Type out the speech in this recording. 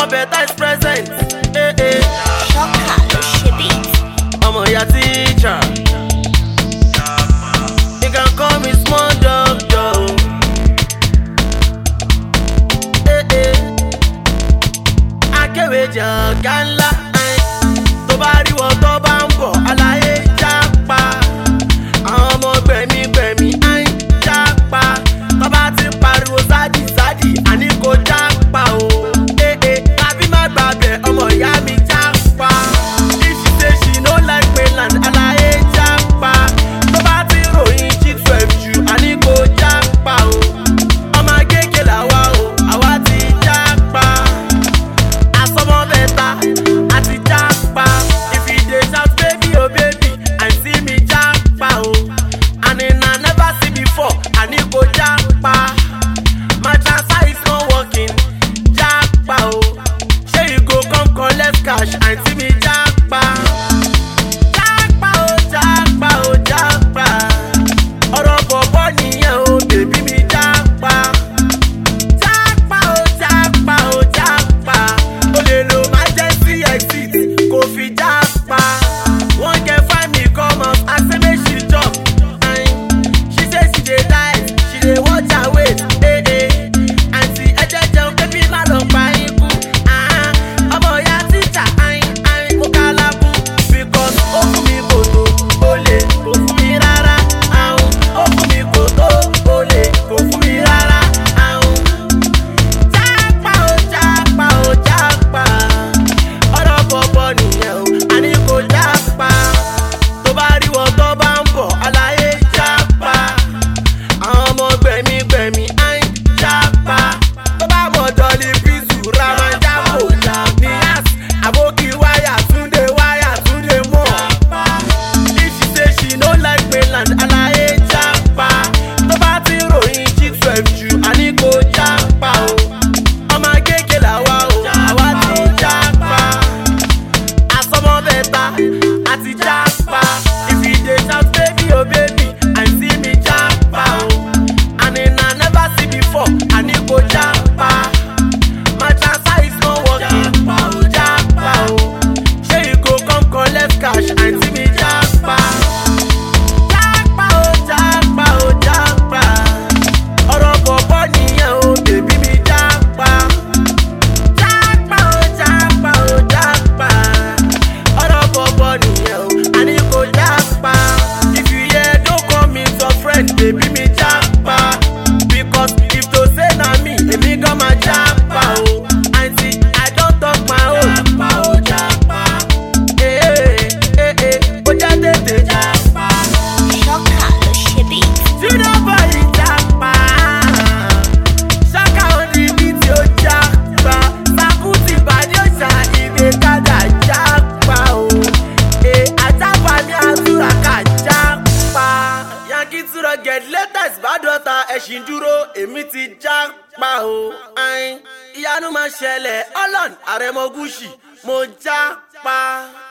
Someone better is present. Shocker, le shebit. I'm your teacher. You can call me small doctor. Akéwèjì ọ̀gá ńlá. Tó bá rí wọn tó bá ń bọ̀, aláyé jápa. Àwọn ọmọ gbẹ̀mí jápa. Tó bá ti pariwo zádì zádì, àní kò jápa o. Tàbí má gbàgbẹ́ ọmọ ìyá mi jápa. If she say she no like mainland, aláyé jápa. Tó bá ti ròyìn G12 jù, àní kò jápa o. Ọmọ agége làwa o, àwa ti jápa. Àsọmọ bẹ́ta, àti jápa. If you dey shout baby oh baby, I see me jápa o. And I never see before, àní kò jápa. My transfer is not working, jápa o. Shey you go come collect cash and see me jápa. Jápa o, jápa o, jápa. Ọ̀rọ̀ bọ̀bọ̀ nìyẹn o, bèbí mi jápa. Jápa o, jápa o, jápa. O lè lo emergency exit, kò fi jápa. One girl find me come out, I say make she chop. She say she dey diet, she dey watch her weight. Aunty ẹjẹ jẹun kébí má lọ pa ikú. Ọmọ ìyá tíjà mo kálábù. Because ó fún mi kòtò, ó lè kò fún mi rárá. Ó fún mi kòtò, ó lè kò fún mi rárá. Jápa o, jápa o, jápa. Ọ̀rọ̀ bọ̀bọ̀ nìyẹn o, àní kò jápa. Tó bá rí wọn tó bá ń bọ̀, aláyé jápa. Àwọn ọmọ gbẹ̀mí jápa. Tó bá mọ̀ dọ̀lì bísù ramanjabo ní yas. Àbókí wáyà túndé mọ̀. If she say she no like mainland, aláyé jápa. Tó bá ti ròyìn G12 jù, àní kò jápa o. Ọmọ agége làwa o, àwa ti jápa. Àsọmọ bẹ́ta, àti jápa. If you dey shout baby oh baby, I see me jápa o. And I never see before, àní kò jápa. My transfer is not working, jápa o. Shey you go come collect cash and see me jápa. Jápa o, jápa o, jápa. Ọ̀rọ̀ bọ̀bọ̀ nìyẹn o, bèbí mi jápa. Jápa o, jápa o, jápa. Ọ̀rọ̀ bọ̀bọ̀ nìyẹn o, àní kò jápa. If you hear don't call me some friend, bèbí mi jápa. Because if to say na me, èmi gan ma jápa o. Aunty, I don talk my own. Jápa o, jápa. Ó jẹ́ tètè jápa. Shocker, le shebit. Junior boy jápa. Ṣáká òní tí ó jápa. Sàkútì bàdí òṣà ìgbékadà jápa o. Àjápa ní àtúràkà jápa. Yankee túrọ̀ get latest bàdọ́ta ẹ̀sìn dúró, èmi ti jápa o. Ìyanu máa ṣẹlẹ̀, Ọlọ́run àrẹ̀mọ Gúúsì, mo jápa.